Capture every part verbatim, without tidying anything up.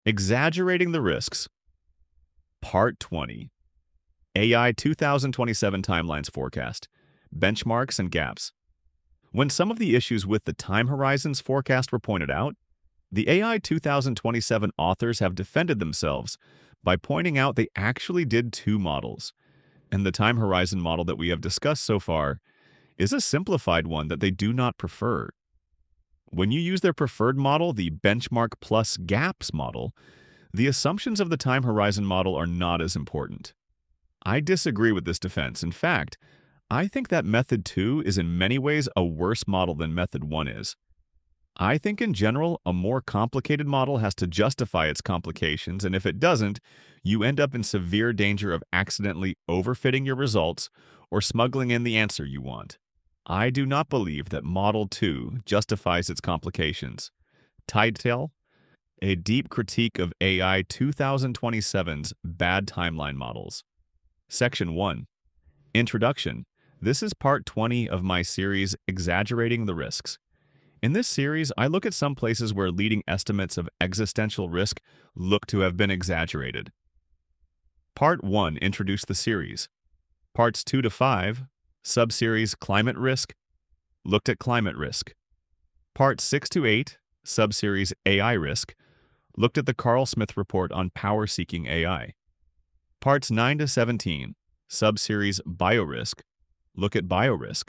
Exaggerating the Risks, Part twenty. A I two thousand twenty-seven Timelines Forecast, Benchmarks and Gaps. When some of the issues with the time horizons forecast were pointed out, the A I two thousand twenty-seven authors have defended themselves by pointing out they actually did two models, and the time horizon model that we have discussed so far is a simplified one that they do not prefer. When you use their preferred model, the Benchmark plus Gaps model, the assumptions of the time horizon model are not as important. I disagree with this defense. In fact, I think that Method two is in many ways a worse model than Method one is. I think in general, a more complicated model has to justify its complications, and if it doesn't, you end up in severe danger of accidentally overfitting your results or smuggling in the answer you want. I do not believe that Model two justifies its complications. Title: A Deep Critique of A I two thousand twenty-seven's Bad Timeline Models. Section one. Introduction. This is part twenty of my series, Exaggerating the Risks. In this series, I look at some places where leading estimates of existential risk look to have been exaggerated. Part one introduced the series. Parts two to five, subseries Climate Risk, looked at climate risk. Parts six to eight, subseries A I Risk, looked at the Carl Smith report on power-seeking A I. Parts nine to seventeen, subseries Biorisk, look at biorisk.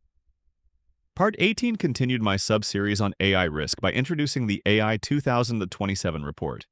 Part eighteen continued my subseries on A I risk by introducing the A I two thousand twenty-seven report.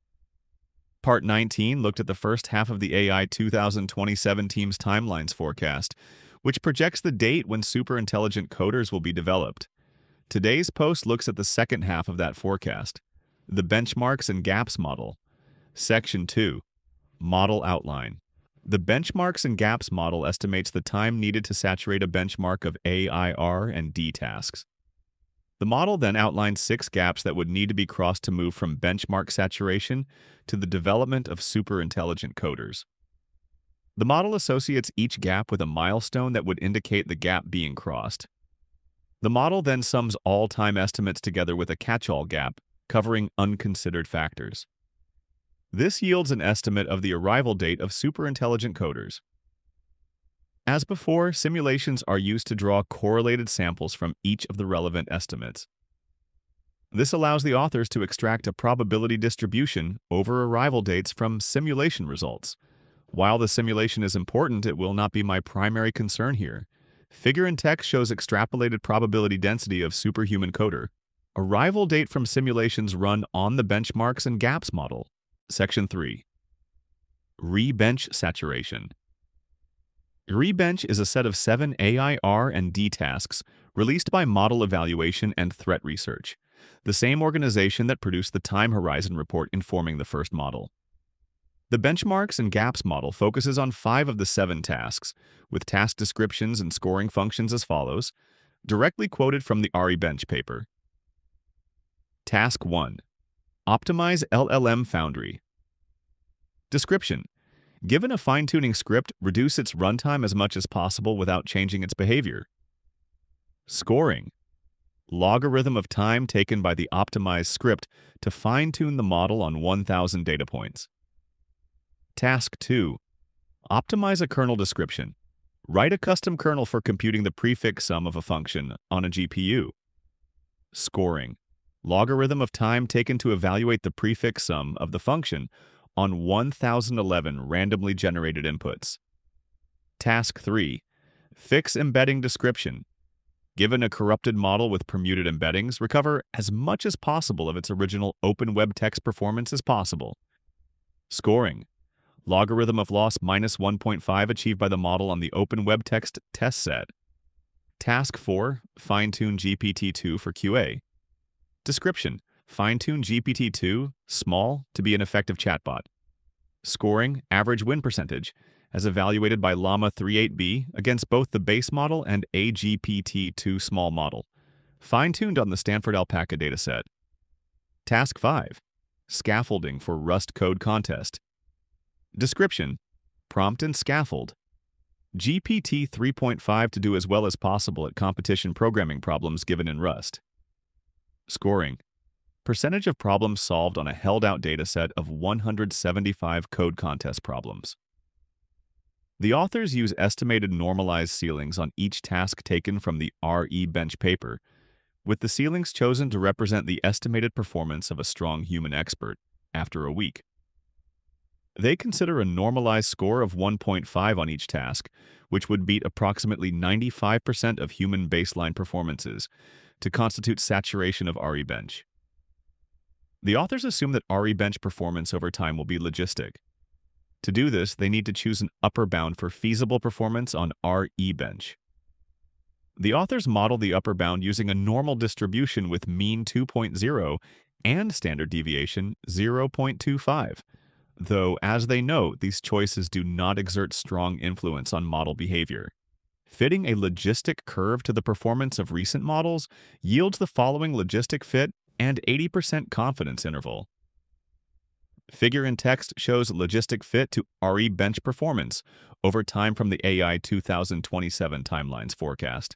Part nineteen looked at the first half of the A I two thousand twenty-seven team's timelines forecast, which projects the date when superintelligent coders will be developed. Today's post looks at the second half of that forecast, the Benchmarks and Gaps model. Section two. Model Outline. The Benchmarks and Gaps model estimates the time needed to saturate a benchmark of A, I, R, and D tasks. The model then outlines six gaps that would need to be crossed to move from benchmark saturation to the development of superintelligent coders. The model associates each gap with a milestone that would indicate the gap being crossed. The model then sums all time estimates together with a catch-all gap, covering unconsidered factors. This yields an estimate of the arrival date of superintelligent coders. As before, simulations are used to draw correlated samples from each of the relevant estimates. This allows the authors to extract a probability distribution over arrival dates from simulation results. While the simulation is important, it will not be my primary concern here. Figure in text shows extrapolated probability density of superhuman coder. Arrival date from simulations run on the Benchmarks and Gaps model. Section three. Rebench Saturation. Rebench is a set of seven A I R and D tasks released by Model Evaluation and Threat Research, the same organization that produced the Time Horizon report informing the first model. The Benchmarks and Gaps model focuses on five of the seven tasks, with task descriptions and scoring functions as follows, directly quoted from the REBench paper. Task one. Optimize L L M Foundry. Description. Given a fine-tuning script, reduce its runtime as much as possible without changing its behavior. Scoring. Logarithm of time taken by the optimized script to fine-tune the model on one thousand data points. Task two. Optimize a kernel description. Write a custom kernel for computing the prefix sum of a function on a G P U. Scoring. Logarithm of time taken to evaluate the prefix sum of the function on one thousand eleven randomly generated inputs. Task three. Fix embedding description. Given a corrupted model with permuted embeddings, recover as much as possible of its original open web text performance as possible. Scoring. Logarithm of loss minus one point five achieved by the model on the open web text test set. Task four. Fine-tune G P T two for Q A. Description. Fine-tune G P T two, small, to be an effective chatbot. Scoring, average win percentage, as evaluated by Llama thirty-eight B against both the base model and a G P T two small model, fine-tuned on the Stanford Alpaca dataset. Task five. Scaffolding for Rust code contest. Description. Prompt and scaffold. G P T three point five to do as well as possible at competition programming problems given in Rust. Scoring. Percentage of problems solved on a held-out dataset of one hundred seventy-five code contest problems. The authors use estimated normalized ceilings on each task taken from the R E bench paper, with the ceilings chosen to represent the estimated performance of a strong human expert after a week. They consider a normalized score of one point five on each task, which would beat approximately ninety-five percent of human baseline performances, to constitute saturation of R E bench. The authors assume that R E bench performance over time will be logistic. To do this, they need to choose an upper bound for feasible performance on R E bench. The authors model the upper bound using a normal distribution with mean two point zero and standard deviation zero point two five, though, as they note, these choices do not exert strong influence on model behavior. Fitting a logistic curve to the performance of recent models yields the following logistic fit and eighty percent confidence interval. Figure in text shows logistic fit to R E bench performance over time from the A I two thousand twenty-seven timelines forecast.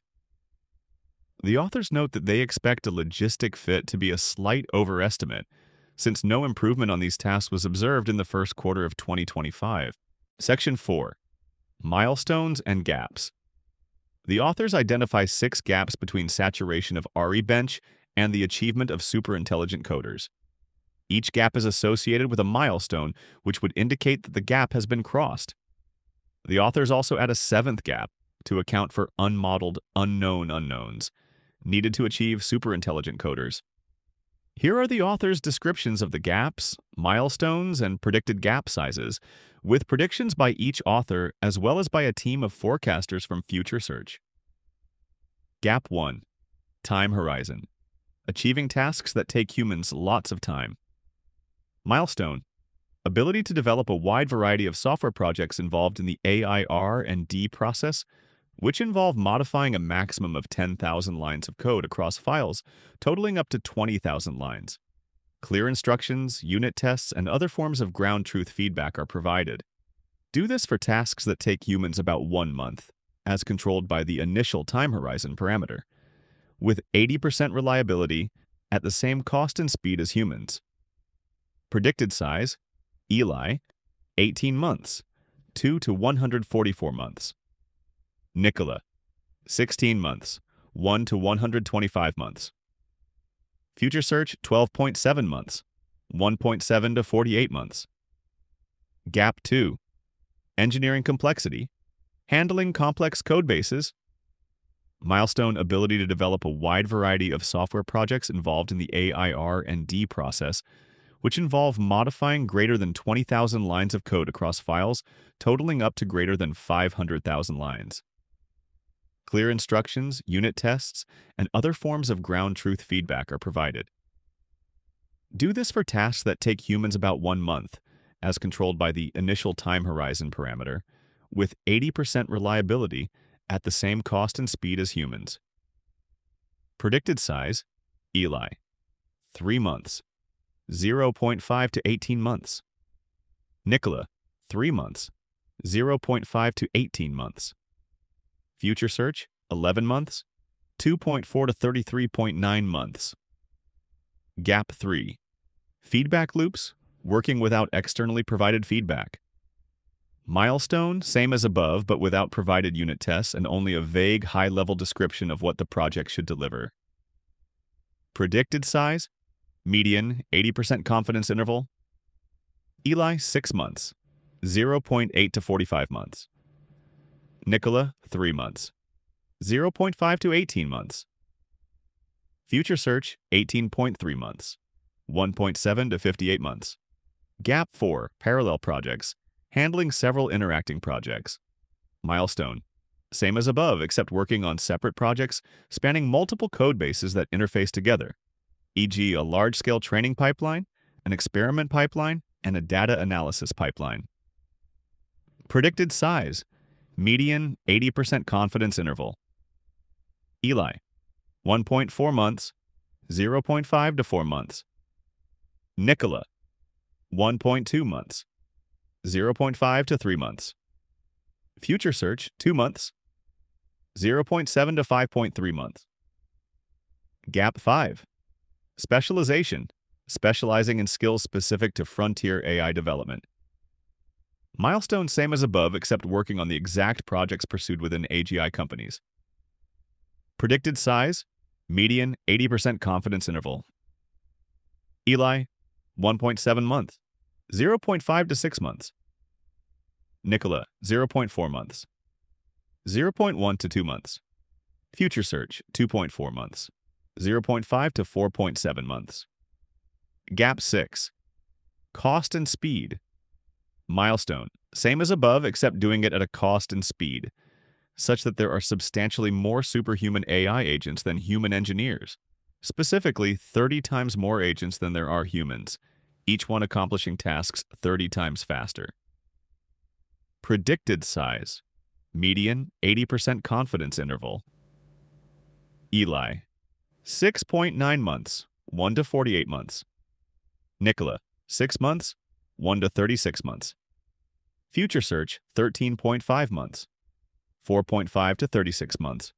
The authors note that they expect a logistic fit to be a slight overestimate, since no improvement on these tasks was observed in the first quarter of twenty twenty-five. Section four. Milestones and gaps. The authors identify six gaps between saturation of R E bench and the achievement of superintelligent coders. Each gap is associated with a milestone which would indicate that the gap has been crossed. The authors also add a seventh gap to account for unmodeled unknown unknowns needed to achieve superintelligent coders. Here are the authors' descriptions of the gaps, milestones, and predicted gap sizes, with predictions by each author as well as by a team of forecasters from FutureSearch. Gap one. Time horizon. Achieving tasks that take humans lots of time. Milestone. Ability to develop a wide variety of software projects involved in the A I R and D process, which involve modifying a maximum of ten thousand lines of code across files, totaling up to twenty thousand lines. Clear instructions, unit tests, and other forms of ground truth feedback are provided. Do this for tasks that take humans about one month, as controlled by the initial time horizon parameter, with eighty percent reliability at the same cost and speed as humans. Predicted size, Eli, eighteen months, two to one hundred forty-four months. Nikola, sixteen months, one to one hundred twenty-five months. FutureSearch, twelve point seven months, one point seven to forty-eight months. Gap two. Engineering complexity, handling complex code bases. Milestone ability to develop a wide variety of software projects involved in the A I R and D process, which involve modifying greater than twenty thousand lines of code across files, totaling up to greater than five hundred thousand lines. Clear instructions, unit tests, and other forms of ground truth feedback are provided. Do this for tasks that take humans about one month, as controlled by the initial time horizon parameter, with eighty percent reliability at the same cost and speed as humans. Predicted size, Eli, three months, zero point five to eighteen months. Nikola, three months, zero point five to eighteen months. FutureSearch, eleven months, two point four to thirty-three point nine months. Gap three. Feedback loops, working without externally provided feedback. Milestone, same as above, but without provided unit tests and only a vague high-level description of what the project should deliver. Predicted size, median, eighty percent confidence interval. Eli, six months, zero point eight to forty-five months. Nikola, three months, zero point five to eighteen months. FutureSearch, eighteen point three months, one point seven to fifty-eight months. Gap four, parallel projects, handling several interacting projects. Milestone, same as above except working on separate projects spanning multiple code bases that interface together, for example a large-scale training pipeline, an experiment pipeline, and a data analysis pipeline. Predicted size, median, eighty percent confidence interval. Eli, one point four months, zero point five to four months. Nikola, one point two months, zero point five to three months. FutureSearch, two months, zero point seven to five point three months. Gap five. Specialization, specializing in skills specific to frontier A I development. Milestone same as above except working on the exact projects pursued within A G I companies. Predicted size, median eighty percent confidence interval. Eli, one point seven months, zero point five to six months. Nikola, zero point four months, zero point one to two months. Future Search, two point four months, zero point five to four point seven months. Gap six. Cost and speed. Milestone, same as above except doing it at a cost and speed, such that there are substantially more superhuman A I agents than human engineers, specifically thirty times more agents than there are humans, each one accomplishing tasks thirty times faster. Predicted size, median eighty percent confidence interval. Eli, six point nine months, one to forty-eight months. Nikola, six months, one to thirty-six months. Future Search, thirteen point five months, four point five to thirty-six months.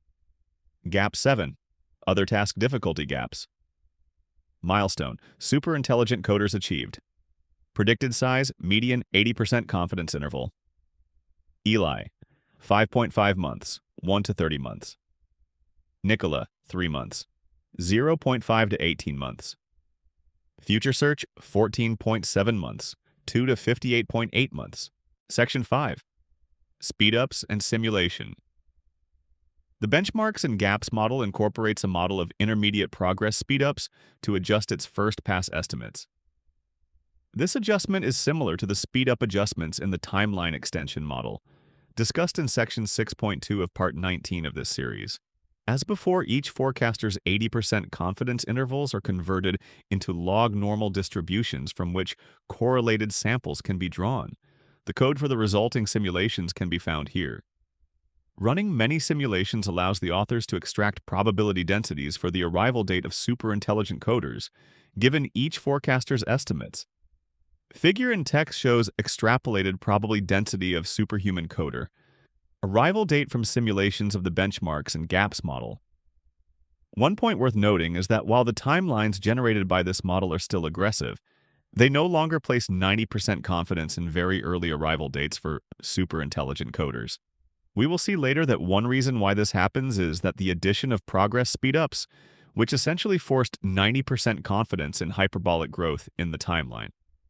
Gap seven. Other task difficulty gaps. Milestone. Super intelligent coders achieved. Predicted size, median eighty percent confidence interval. Eli, five point five months, one to thirty months. Nikola, three months, zero point five to eighteen months. Future Search, fourteen point seven months, two to fifty-eight point eight months. Section five. Speedups and simulation. The benchmarks and gaps model incorporates a model of intermediate progress speedups to adjust its first pass estimates. This adjustment is similar to the speedup adjustments in the timeline extension model, discussed in section six point two of part nineteen of this series. As before, each forecaster's eighty percent confidence intervals are converted into log normal distributions from which correlated samples can be drawn. The code for the resulting simulations can be found here. Running many simulations allows the authors to extract probability densities for the arrival date of superintelligent coders, given each forecaster's estimates. Figure in text shows extrapolated probability density of superhuman coder. Arrival date from simulations of the benchmarks and gaps model. One point worth noting is that while the timelines generated by this model are still aggressive, they no longer place ninety percent confidence in very early arrival dates for superintelligent coders. We will see later that one reason why this happens is that the addition of progress speedups, which essentially forced ninety percent confidence in hyperbolic growth in the timeline.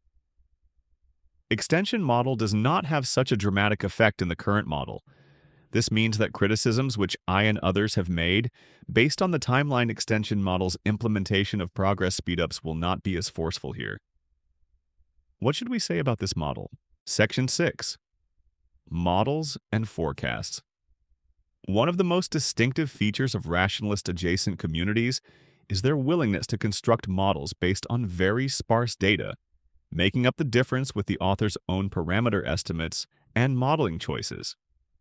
Extension model does not have such a dramatic effect in the current model. This means that criticisms which I and others have made based on the timeline extension model's implementation of progress speedups will not be as forceful here. What should we say about this model? Section six. Models and forecasts. One of the most distinctive features of rationalist-adjacent communities is their willingness to construct models based on very sparse data, making up the difference with the author's own parameter estimates and modeling choices.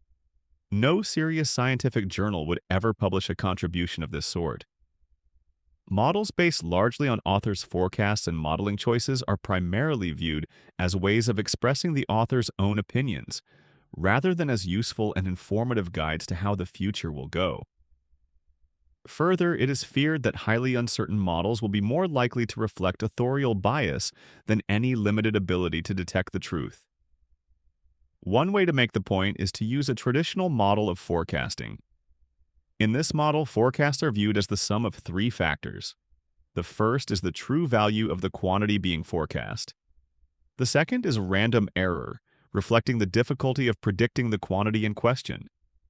No serious scientific journal would ever publish a contribution of this sort. Models based largely on authors' forecasts and modeling choices are primarily viewed as ways of expressing the author's own opinions, rather than as useful and informative guides to how the future will go. Further, it is feared that highly uncertain models will be more likely to reflect authorial bias than any limited ability to detect the truth. One way to make the point is to use a traditional model of forecasting. In this model, forecasts are viewed as the sum of three factors. The first is the true value of the quantity being forecast. The second is random error, reflecting the difficulty of predicting the quantity in question.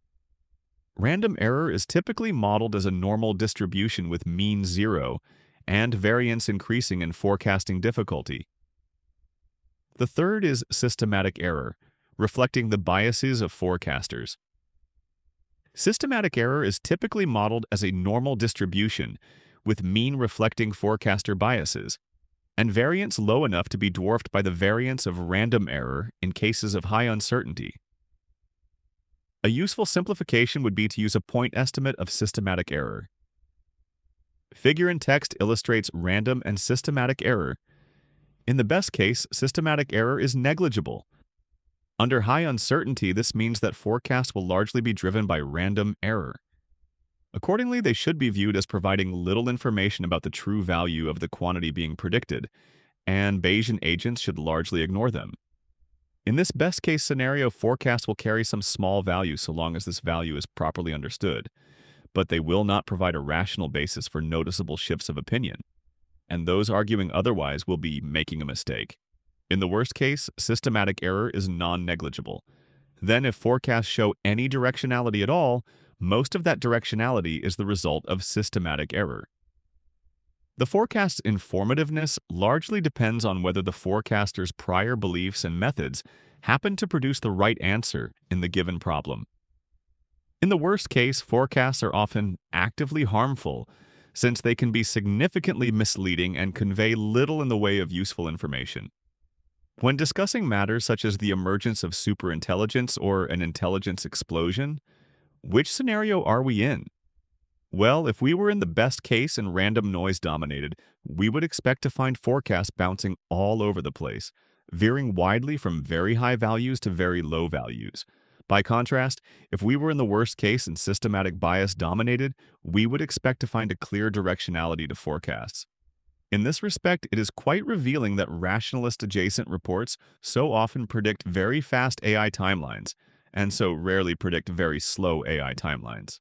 Random error is typically modeled as a normal distribution with mean zero and variance increasing in forecasting difficulty. The third is systematic error, reflecting the biases of forecasters. Systematic error is typically modeled as a normal distribution with mean reflecting forecaster biases, and variance low enough to be dwarfed by the variance of random error in cases of high uncertainty. A useful simplification would be to use a point estimate of systematic error. Figure in text illustrates random and systematic error. In the best case, systematic error is negligible. Under high uncertainty, this means that forecasts will largely be driven by random error. Accordingly, they should be viewed as providing little information about the true value of the quantity being predicted, and Bayesian agents should largely ignore them. In this best-case scenario, forecasts will carry some small value so long as this value is properly understood, but they will not provide a rational basis for noticeable shifts of opinion, and those arguing otherwise will be making a mistake. In the worst case, systematic error is non-negligible. Then, if forecasts show any directionality at all, most of that directionality is the result of systematic error. The forecast's informativeness largely depends on whether the forecaster's prior beliefs and methods happen to produce the right answer in the given problem. In the worst case, forecasts are often actively harmful, since they can be significantly misleading and convey little in the way of useful information. When discussing matters such as the emergence of superintelligence or an intelligence explosion, which scenario are we in? Well, if we were in the best case and random noise dominated, we would expect to find forecasts bouncing all over the place, veering widely from very high values to very low values. By contrast, if we were in the worst case and systematic bias dominated, we would expect to find a clear directionality to forecasts. In this respect, it is quite revealing that rationalist-adjacent reports so often predict very fast A I timelines, and so rarely predict very slow A I timelines.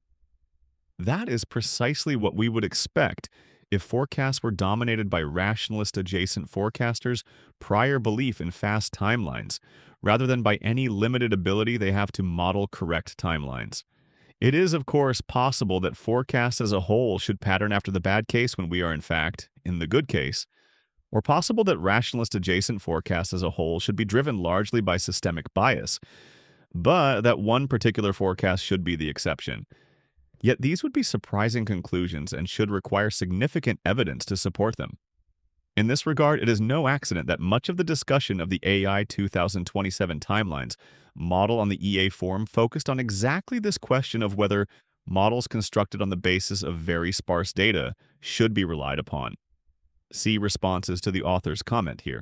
That is precisely what we would expect if forecasts were dominated by rationalist-adjacent forecasters' prior belief in fast timelines, rather than by any limited ability they have to model correct timelines. It is, of course, possible that forecasts as a whole should pattern after the bad case when we are, in fact, in the good case, or possible that rationalist-adjacent forecasts as a whole should be driven largely by systemic bias, but that one particular forecast should be the exception. Yet these would be surprising conclusions and should require significant evidence to support them. In this regard, it is no accident that much of the discussion of the A I two thousand twenty-seven timelines model on the E A forum focused on exactly this question of whether models constructed on the basis of very sparse data should be relied upon. See responses to the author's comment here.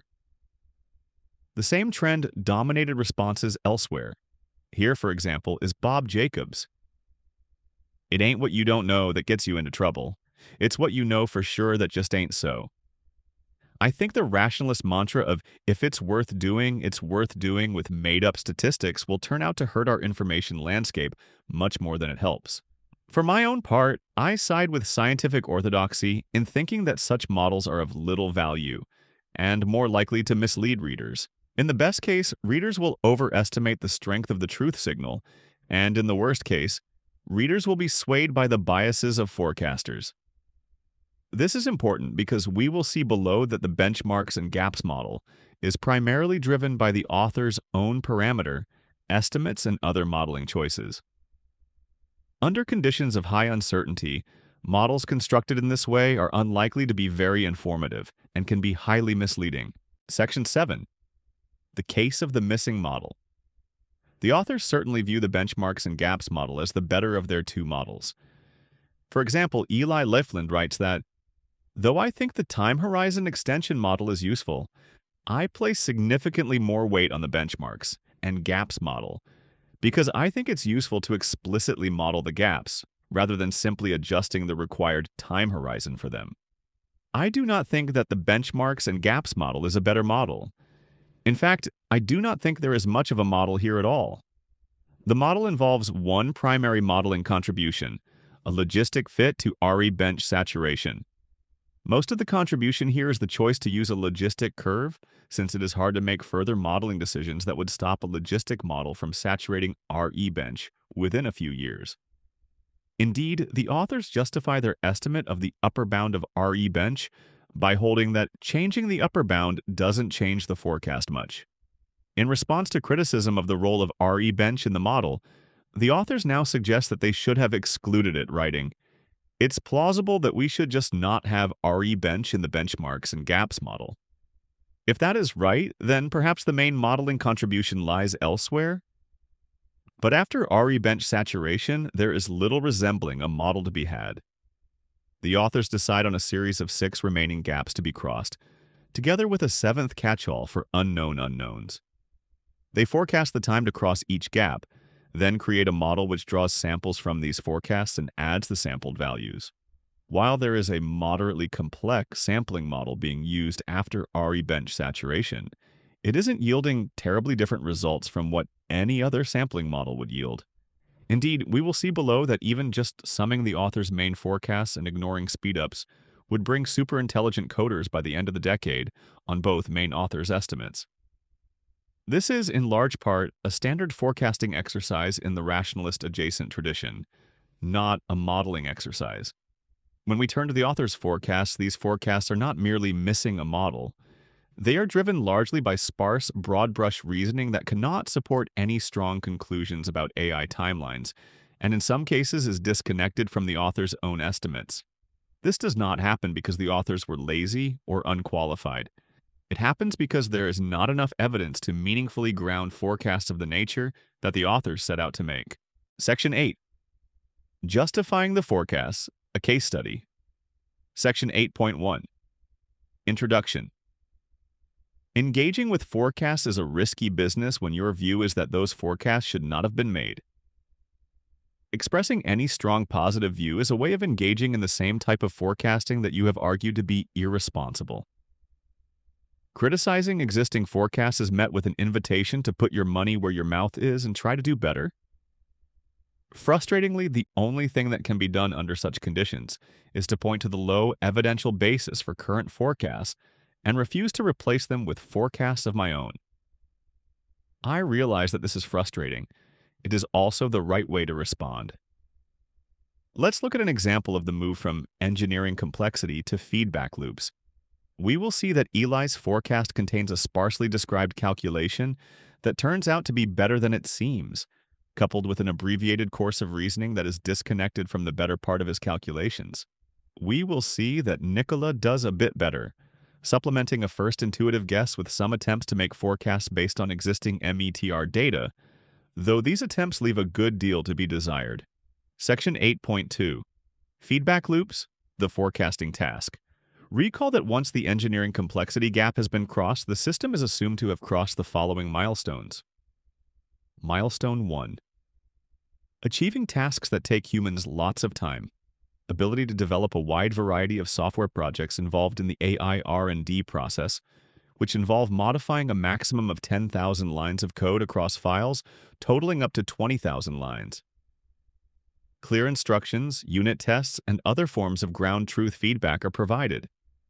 The same trend dominated responses elsewhere. Here, for example, is Bob Jacobs. It ain't what you don't know that gets you into trouble. It's what you know for sure that just ain't so. I think the rationalist mantra of if it's worth doing, it's worth doing with made-up statistics will turn out to hurt our information landscape much more than it helps. For my own part, I side with scientific orthodoxy in thinking that such models are of little value and more likely to mislead readers. In the best case, readers will overestimate the strength of the truth signal, and in the worst case, readers will be swayed by the biases of forecasters. This is important because we will see below that the benchmarks and gaps model is primarily driven by the author's own parameter, estimates, and other modeling choices. Under conditions of high uncertainty, models constructed in this way are unlikely to be very informative and can be highly misleading. Section seven. The case of the missing model. The authors certainly view the benchmarks and gaps model as the better of their two models. For example, Eli Lifland writes that, though I think the time horizon extension model is useful, I place significantly more weight on the benchmarks and gaps model because I think it's useful to explicitly model the gaps rather than simply adjusting the required time horizon for them. I do not think that the benchmarks and gaps model is a better model. In fact, I do not think there is much of a model here at all. The model involves one primary modeling contribution, a logistic fit to R E bench saturation. Most of the contribution here is the choice to use a logistic curve, since it is hard to make further modeling decisions that would stop a logistic model from saturating R E bench within a few years. Indeed, the authors justify their estimate of the upper bound of R E bench by holding that changing the upper bound doesn't change the forecast much. In response to criticism of the role of R E bench in the model, the authors now suggest that they should have excluded it, writing, "It's plausible that we should just not have R E bench in the benchmarks and gaps model." If that is right, then perhaps the main modeling contribution lies elsewhere. But after R E bench saturation, there is little resembling a model to be had. The authors decide on a series of six remaining gaps to be crossed, together with a seventh catch-all for unknown unknowns. They forecast the time to cross each gap, Then create a model which draws samples from these forecasts and adds the sampled values. While there is a moderately complex sampling model being used after R E bench saturation, it isn't yielding terribly different results from what any other sampling model would yield. Indeed, we will see below that even just summing the author's main forecasts and ignoring speedups would bring super intelligent coders by the end of the decade on both main author's estimates. This is, in large part, a standard forecasting exercise in the rationalist adjacent tradition, not a modeling exercise. When we turn to the author's forecasts, these forecasts are not merely missing a model. They are driven largely by sparse, broad-brush reasoning that cannot support any strong conclusions about A I timelines, and in some cases is disconnected from the author's own estimates. This does not happen because the authors were lazy or unqualified. It happens because there is not enough evidence to meaningfully ground forecasts of the nature that the authors set out to make. Section eight. Justifying the forecasts, a case study. Section eight point one. Introduction. Engaging with forecasts is a risky business when your view is that those forecasts should not have been made. Expressing any strong positive view is a way of engaging in the same type of forecasting that you have argued to be irresponsible. Criticizing existing forecasts is met with an invitation to put your money where your mouth is and try to do better. Frustratingly, the only thing that can be done under such conditions is to point to the low evidential basis for current forecasts and refuse to replace them with forecasts of my own. I realize that this is frustrating. It is also the right way to respond. Let's look at an example of the move from engineering complexity to feedback loops. We will see that Eli's forecast contains a sparsely described calculation that turns out to be better than it seems, coupled with an abbreviated course of reasoning that is disconnected from the better part of his calculations. We will see that Nicola does a bit better, supplementing a first intuitive guess with some attempts to make forecasts based on existing M E T R data, though these attempts leave a good deal to be desired. Section eight point two. Feedback loops, the forecasting task. Recall that once the engineering complexity gap has been crossed, the system is assumed to have crossed the following milestones. Milestone one. Achieving tasks that take humans lots of time. Ability to develop a wide variety of software projects involved in the A I R and D process, which involve modifying a maximum of ten thousand lines of code across files, totaling up to twenty thousand lines. Clear instructions, unit tests, and other forms of ground truth feedback are provided.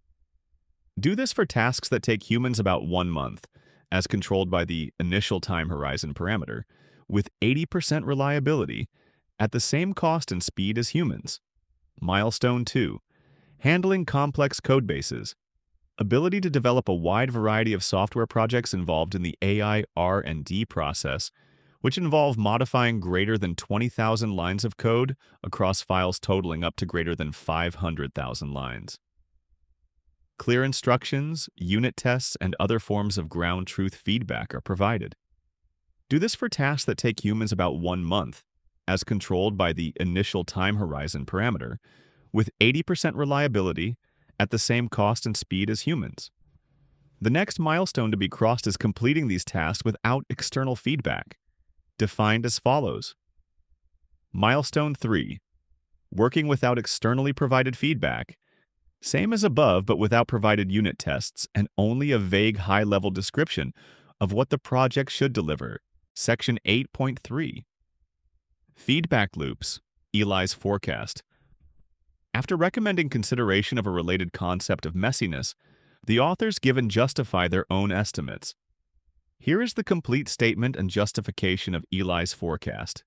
Do this for tasks that take humans about one month, as controlled by the initial time horizon parameter, with eighty percent reliability, at the same cost and speed as humans. Milestone two. Handling complex codebases. Ability to develop a wide variety of software projects involved in the A I R and D process, which involve modifying greater than twenty thousand lines of code across files totaling up to greater than five hundred thousand lines. Clear instructions, unit tests, and other forms of ground truth feedback are provided. Do this for tasks that take humans about one month, as controlled by the initial time horizon parameter, with eighty percent reliability at the same cost and speed as humans. The next milestone to be crossed is completing these tasks without external feedback, defined as follows. Milestone three. Working without externally provided feedback. Same as above, but without provided unit tests and only a vague high-level description of what the project should deliver. Section eight point three. Feedback loops, Eli's forecast. After recommending consideration of a related concept of messiness, the authors give and justify their own estimates. Here is the complete statement and justification of Eli's forecast.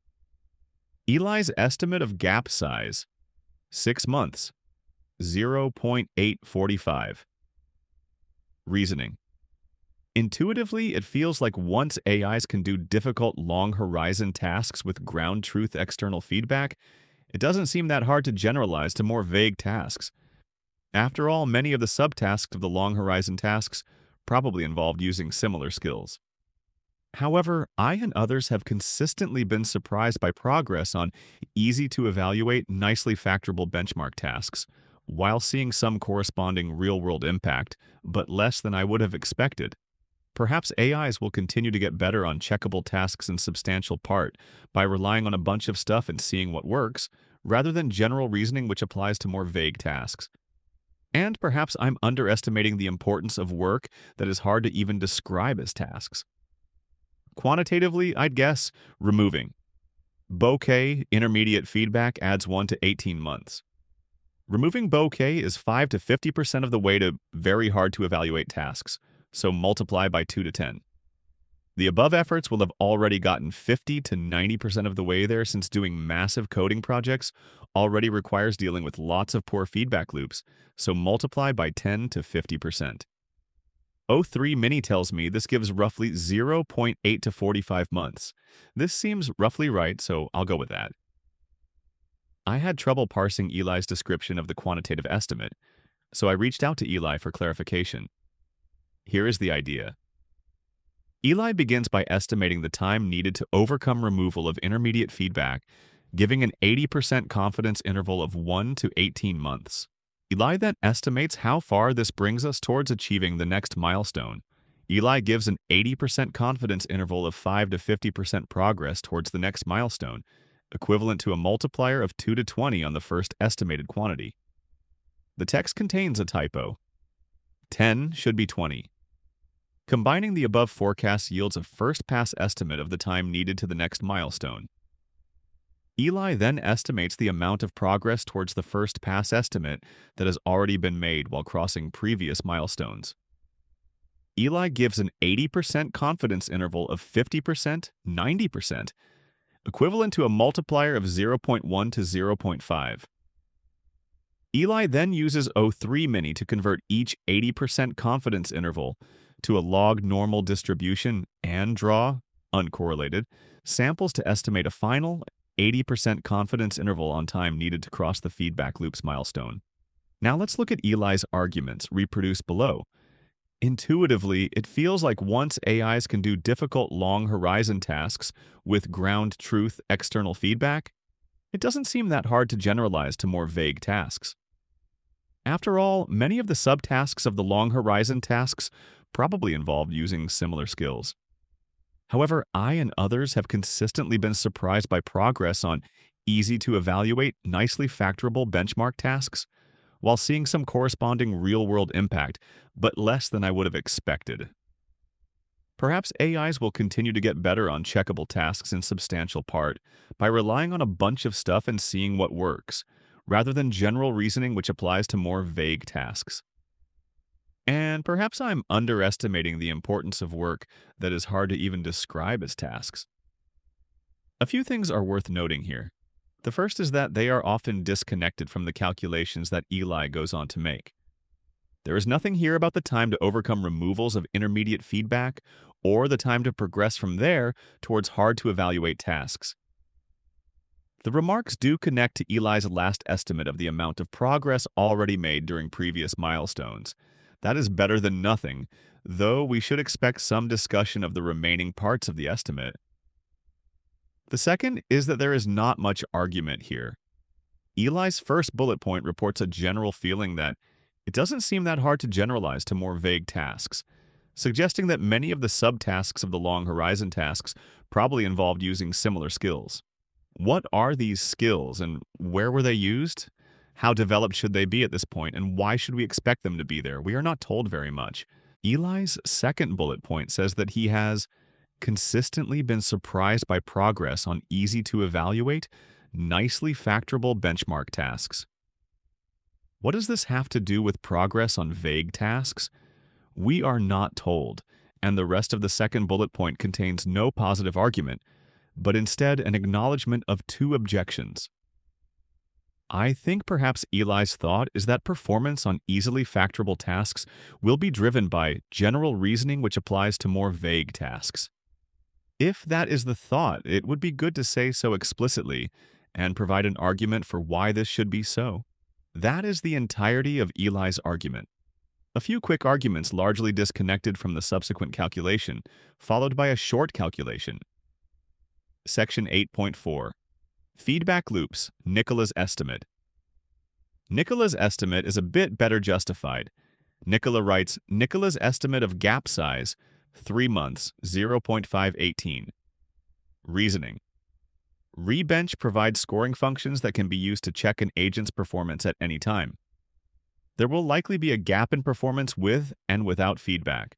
Eli's estimate of gap size, six months, zero point eight four five. Reasoning. Intuitively, it feels like once A Is can do difficult long-horizon tasks with ground truth external feedback, it doesn't seem that hard to generalize to more vague tasks. After all, many of the subtasks of the long-horizon tasks probably involved using similar skills. However, I and others have consistently been surprised by progress on easy-to-evaluate, nicely factorable benchmark tasks, while seeing some corresponding real-world impact, but less than I would have expected. Perhaps A Is will continue to get better on checkable tasks in substantial part by relying on a bunch of stuff and seeing what works, rather than general reasoning which applies to more vague tasks. And perhaps I'm underestimating the importance of work that is hard to even describe as tasks. Quantitatively, I'd guess removing. Bokeh intermediate feedback adds one to eighteen months. Removing bokeh is five to fifty percent of the way to very hard to evaluate tasks, so multiply by two to ten. The above efforts will have already gotten fifty to ninety percent of the way there, since doing massive coding projects already requires dealing with lots of poor feedback loops, so multiply by ten to fifty percent. O three Mini tells me this gives roughly zero point eight to forty-five months. This seems roughly right, so I'll go with that. I had trouble parsing Eli's description of the quantitative estimate, so I reached out to Eli for clarification. Here is the idea. Eli begins by estimating the time needed to overcome removal of intermediate feedback, giving an eighty percent confidence interval of one to eighteen months. Eli then estimates how far this brings us towards achieving the next milestone. Eli gives an eighty percent confidence interval of five to fifty percent progress towards the next milestone, equivalent to a multiplier of two to twenty on the first estimated quantity. The text contains a typo. ten should be twenty. Combining the above forecasts yields a first-pass estimate of the time needed to the next milestone. Eli then estimates the amount of progress towards the first-pass estimate that has already been made while crossing previous milestones. Eli gives an eighty percent confidence interval of fifty percent, ninety percent, equivalent to a multiplier of zero point one to zero point five. Eli then uses O three Mini to convert each eighty percent confidence interval to a log normal distribution and draw, uncorrelated, samples to estimate a final eighty percent confidence interval on time needed to cross the feedback loop's milestone. Now let's look at Eli's arguments reproduced below. Intuitively, it feels like once A Is can do difficult long horizon tasks with ground truth external feedback, it doesn't seem that hard to generalize to more vague tasks. After all, many of the subtasks of the long horizon tasks probably involved using similar skills. However, I and others have consistently been surprised by progress on easy-to-evaluate, nicely factorable benchmark tasks, while seeing some corresponding real-world impact, but less than I would have expected. Perhaps A Is will continue to get better on checkable tasks in substantial part by relying on a bunch of stuff and seeing what works, rather than general reasoning which applies to more vague tasks. And perhaps I'm underestimating the importance of work that is hard to even describe as tasks. A few things are worth noting here. The first is that they are often disconnected from the calculations that Eli goes on to make. There is nothing here about the time to overcome removals of intermediate feedback or the time to progress from there towards hard-to-evaluate tasks. The remarks do connect to Eli's last estimate of the amount of progress already made during previous milestones. That is better than nothing, though we should expect some discussion of the remaining parts of the estimate. The second is that there is not much argument here. Eli's first bullet point reports a general feeling that it doesn't seem that hard to generalize to more vague tasks, suggesting that many of the subtasks of the long horizon tasks probably involved using similar skills. What are these skills and where were they used? How developed should they be at this point, and why should we expect them to be there? We are not told very much. Eli's second bullet point says that he has consistently been surprised by progress on easy-to-evaluate, nicely factorable benchmark tasks. What does this have to do with progress on vague tasks? We are not told, and the rest of the second bullet point contains no positive argument, but instead an acknowledgement of two objections. I think perhaps Eli's thought is that performance on easily factorable tasks will be driven by general reasoning which applies to more vague tasks. If that is the thought, it would be good to say so explicitly and provide an argument for why this should be so. That is the entirety of Eli's argument. A few quick arguments largely disconnected from the subsequent calculation, followed by a short calculation. Section eight point four. Feedback loops, Nicola's estimate. Nicola's estimate is a bit better justified. Nicola writes, Nicola's estimate of gap size, three months, zero point five one eight. Reasoning. Rebench provides scoring functions that can be used to check an agent's performance at any time. There will likely be a gap in performance with and without feedback.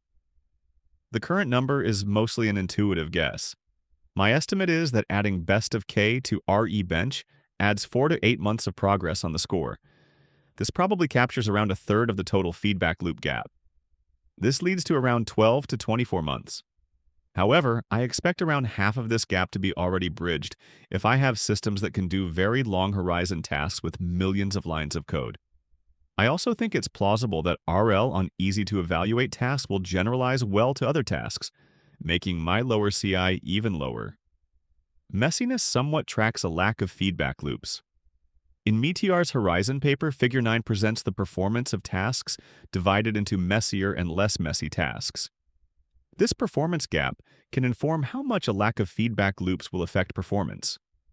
The current number is mostly an intuitive guess. My estimate is that adding best of K to Rebench adds four to eight months of progress on the score. This probably captures around a third of the total feedback loop gap. This leads to around twelve to twenty-four months. However, I expect around half of this gap to be already bridged if I have systems that can do very long horizon tasks with millions of lines of code. I also think it's plausible that R L on easy-to-evaluate tasks will generalize well to other tasks, making my lower C I even lower. Messiness somewhat tracks a lack of feedback loops. In Meteor's Horizon paper, Figure nine presents the performance of tasks divided into messier and less messy tasks. This performance gap can inform how much a lack of feedback loops will affect performance.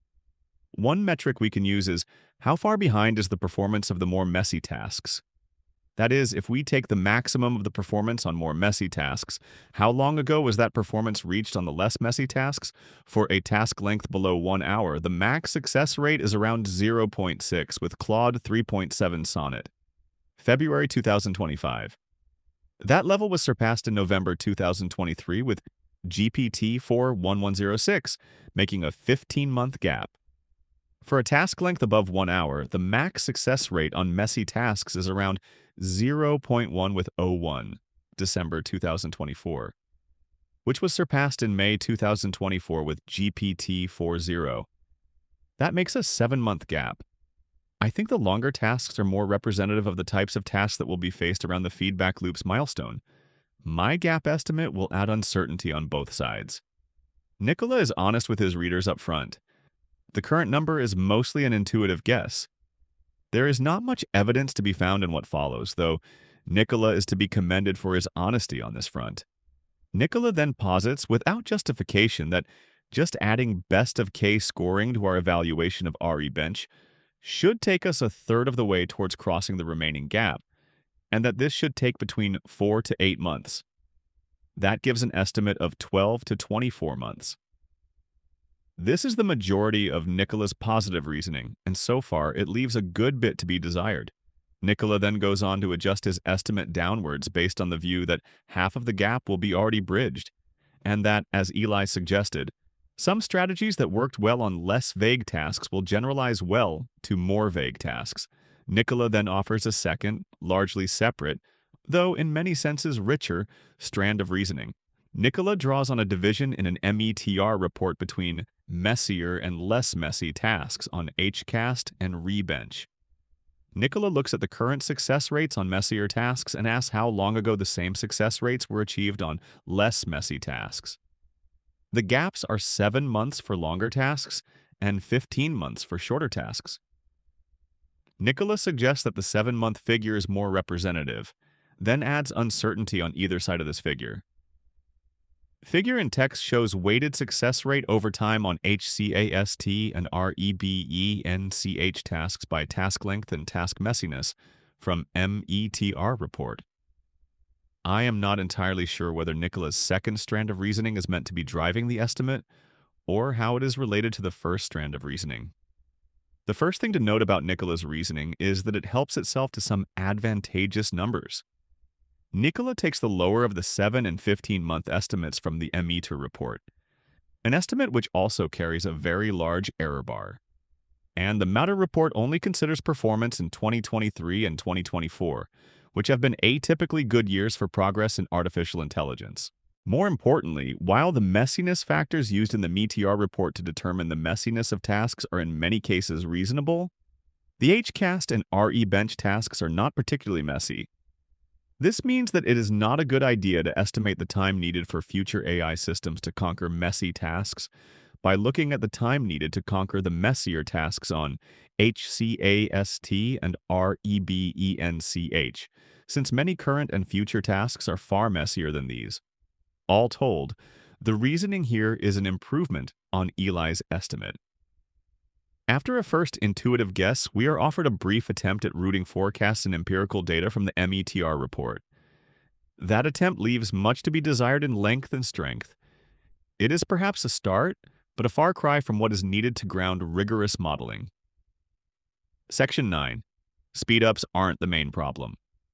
One metric we can use is how far behind is the performance of the more messy tasks. That is, if we take the maximum of the performance on more messy tasks, how long ago was that performance reached on the less messy tasks? For a task length below one hour, the max success rate is around zero point six with Claude three point seven Sonnet. February two thousand twenty-five. That level was surpassed in November two thousand twenty-three with G P T four eleven oh six, making a fifteen-month gap. For a task length above one hour, the max success rate on messy tasks is around zero point one with oh one, December two thousand twenty-four, which was surpassed in May two thousand twenty-four with G P T forty. That makes a seven-month gap. I think the longer tasks are more representative of the types of tasks that will be faced around the feedback loop's milestone. My gap estimate will add uncertainty on both sides. Nicola is honest with his readers up front. The current number is mostly an intuitive guess. There is not much evidence to be found in what follows, though Nicola is to be commended for his honesty on this front. Nicola then posits, without justification, that just adding best of K scoring to our evaluation of Rebench should take us a third of the way towards crossing the remaining gap, and that this should take between four to eight months. That gives an estimate of twelve to twenty-four months. This is the majority of Nicola's positive reasoning, and so far it leaves a good bit to be desired. Nicola then goes on to adjust his estimate downwards based on the view that half of the gap will be already bridged, and that, as Eli suggested, some strategies that worked well on less vague tasks will generalize well to more vague tasks. Nicola then offers a second, largely separate, though in many senses richer, strand of reasoning. Nicola draws on a division in an M E T R report between messier and less messy tasks on Hcast and Rebench. Nicola looks at the current success rates on messier tasks and asks how long ago the same success rates were achieved on less messy tasks. The gaps are seven months for longer tasks and fifteen months for shorter tasks. Nicola suggests that the seven-month figure is more representative, then adds uncertainty on either side of this figure. Figure in text shows weighted success rate over time on Hcast and Rebench tasks by task length and task messiness from M E T R report. I am not entirely sure whether Nicola's second strand of reasoning is meant to be driving the estimate, or how it is related to the first strand of reasoning. The first thing to note about Nicola's reasoning is that it helps itself to some advantageous numbers. Nicola takes the lower of the seven and fifteen-month estimates from the M E T R report, an estimate which also carries a very large error bar. And the Matter report only considers performance in twenty twenty-three and twenty twenty-four, which have been atypically good years for progress in artificial intelligence. More importantly, while the messiness factors used in the M E T R report to determine the messiness of tasks are in many cases reasonable, the Hcast and Rebench tasks are not particularly messy. This means that it is not a good idea to estimate the time needed for future A I systems to conquer messy tasks by looking at the time needed to conquer the messier tasks on Hcast and Rebench, since many current and future tasks are far messier than these. All told, the reasoning here is an improvement on Eli's estimate. After a first intuitive guess, we are offered a brief attempt at rooting forecasts and empirical data from the M E T R report. That attempt leaves much to be desired in length and strength. It is perhaps a start, but a far cry from what is needed to ground rigorous modeling. Section nine. Speedups aren't the main problem.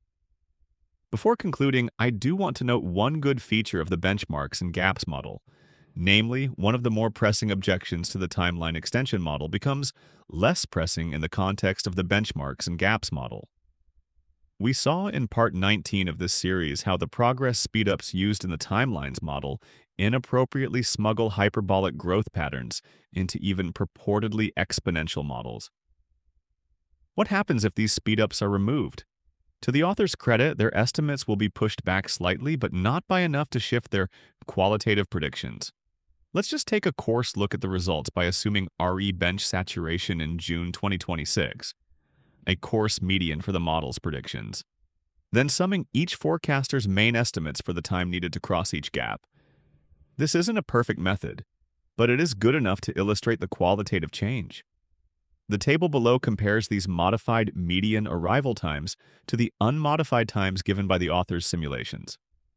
Before concluding, I do want to note one good feature of the benchmarks and gaps model. Namely, one of the more pressing objections to the timeline extension model becomes less pressing in the context of the benchmarks and gaps model. We saw in part nineteen of this series how the progress speedups used in the timelines model inappropriately smuggle hyperbolic growth patterns into even purportedly exponential models. What happens if these speedups are removed? To the author's credit, their estimates will be pushed back slightly, but not by enough to shift their qualitative predictions. Let's just take a coarse look at the results by assuming R E bench saturation in June twenty twenty-six, a coarse median for the model's predictions. Then summing each forecaster's main estimates for the time needed to cross each gap. This isn't a perfect method, but it is good enough to illustrate the qualitative change. The table below compares these modified median arrival times to the unmodified times given by the author's simulations.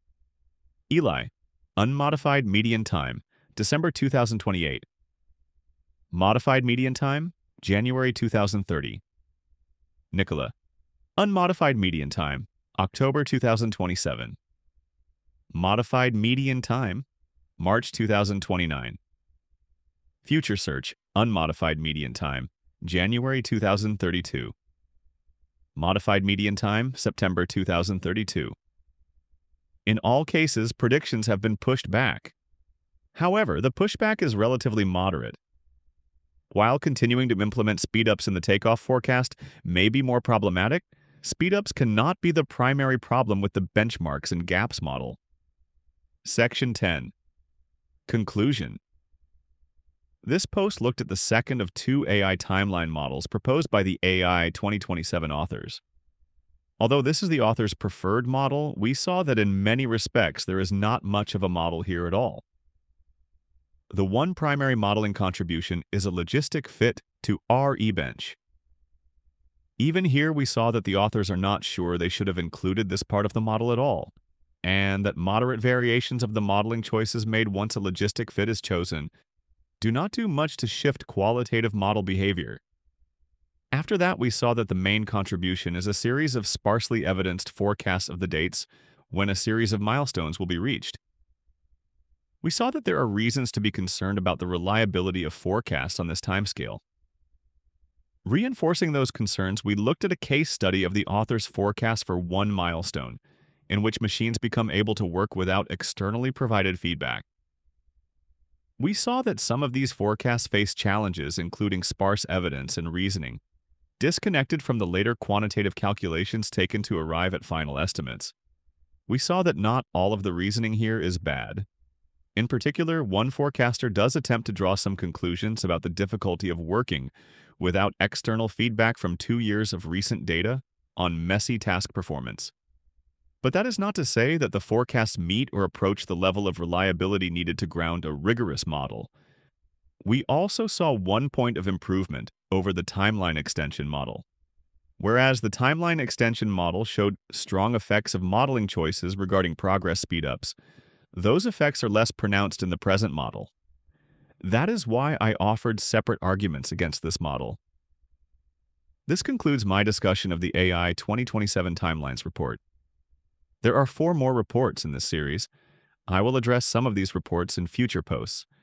Eli, unmodified median time, December two thousand twenty-eight. Modified median time, January two thousand thirty. Nicola, unmodified median time, October two thousand twenty-seven. Modified median time, March two thousand twenty-nine. Future search, unmodified median time, January two thousand thirty-two. Modified median time, September two thousand thirty-two. In all cases, predictions have been pushed back. However, the pushback is relatively moderate. While continuing to implement speedups in the takeoff forecast may be more problematic, speedups cannot be the primary problem with the benchmarks and gaps model. Section ten. Conclusion. This post looked at the second of two A I timeline models proposed by the A I twenty twenty-seven authors. Although this is the author's preferred model, we saw that in many respects there is not much of a model here at all. The one primary modeling contribution is a logistic fit to R E bench. Even here we saw that the authors are not sure they should have included this part of the model at all, and that moderate variations of the modeling choices made once a logistic fit is chosen do not do much to shift qualitative model behavior. After that, we saw that the main contribution is a series of sparsely evidenced forecasts of the dates when a series of milestones will be reached. We saw that there are reasons to be concerned about the reliability of forecasts on this timescale. Reinforcing those concerns, we looked at a case study of the author's forecast for one milestone, in which machines become able to work without externally provided feedback. We saw that some of these forecasts face challenges, including sparse evidence and reasoning, disconnected from the later quantitative calculations taken to arrive at final estimates. We saw that not all of the reasoning here is bad. In particular, one forecaster does attempt to draw some conclusions about the difficulty of working without external feedback from two years of recent data on messy task performance. But that is not to say that the forecasts meet or approach the level of reliability needed to ground a rigorous model. We also saw one point of improvement over the timeline extension model. Whereas the timeline extension model showed strong effects of modeling choices regarding progress speedups, those effects are less pronounced in the present model. That is why I offered separate arguments against this model. This concludes my discussion of the A I twenty twenty-seven Timelines report. There are four more reports in this series. I will address some of these reports in future posts.